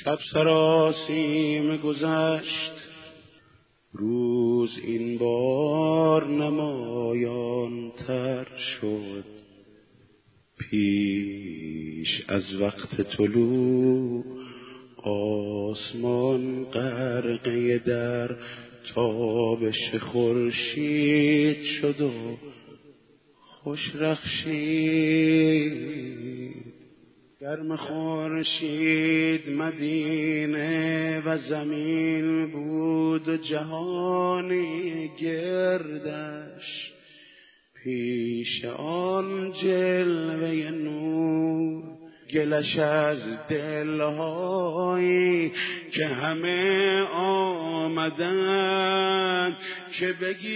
شب سراسیم گذشت، روز این بار نمایان تر شد. پیش از وقت طلوع آسمان غرقه در تابش خورشید شد و خوش رخشید. گرم خورشید مدینه و زمین بود و جهانی گردش. پیش آن جلوه نور گلش از دلهایی که همه آمدن که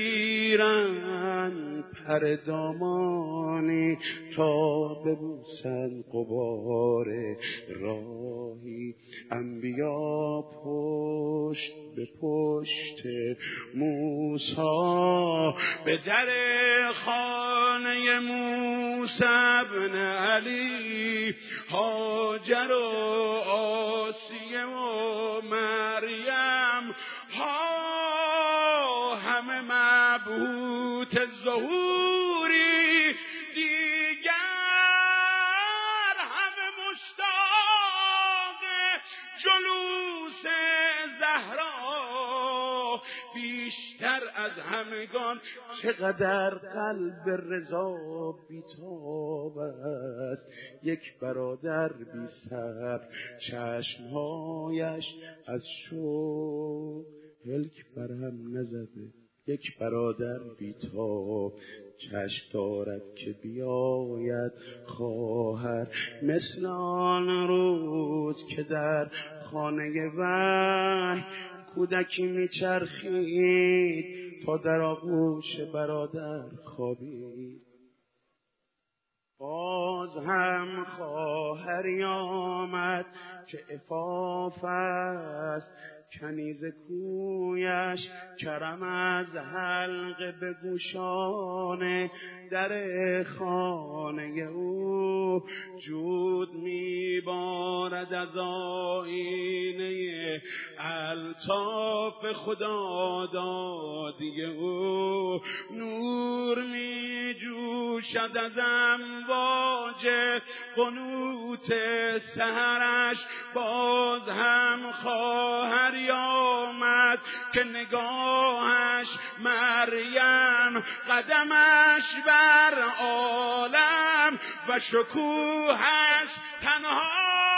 بگیرن پر دامانی تا ببوسن غبار راهی. انبیا پشت به پشت موسی به در خانه موسی ابن علی، هاجر و آسیه و مریم ها همه مبهوت ظهوری، دیگر همه مشتاق جلوس زهرا. بیشتر از همگان چقدر قلب رضا بی‌تاب است. یک برادر بی صبر چشمهایش از شوق هلک برهم نزده. یک برادر بی‌تاب چشم دارد که بیاید خواهر، مثل آن روز که در خانه وحی کودکی میچرخید تا در آغوش برادر خوابید. باز هم خواهری آمد که عفاف است، کنیز کویش کرم از حلقه به گوشانه. در خانه او جود میبارد از آینه الطاف خدادادی او. نور میجوشد از امواج قنوت سحرش. باز هم خواهری آمد که نگاهش مریم، قدمش بر عالم و شکوهش تنها،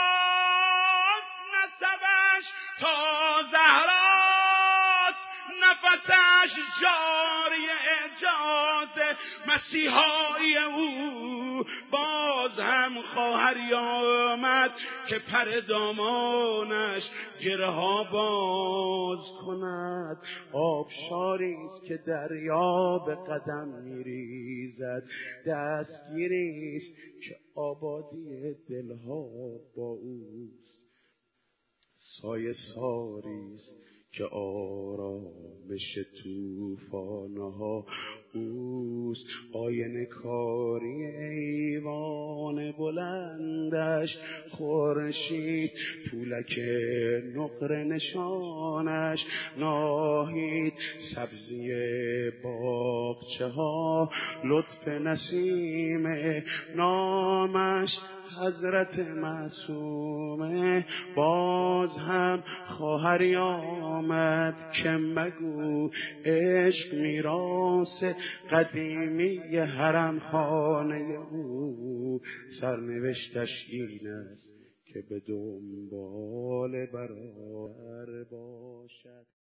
نسبش تا زهراست، نفسش جاری اعجاز مسیحایی او. باز هم خواهری آمد که پر دامانش گره ها باز کند. آبشاریست که دریا به قدم میریزد، دستگیریست که آبادی دلها با اوست. سایه ساریست که آرامش طوفانها اوست. آینه کاری ایوان بلندش خورشید، پولک نقره نشانش ناهید. سبزی باغچه ها لطف نسیم نامش حضرت معصومه. باز هم خواهری آمد که مگو عشق میراث قدیمی حرم خانه او. سرنوشتش این است که به دنبال برادر باشد.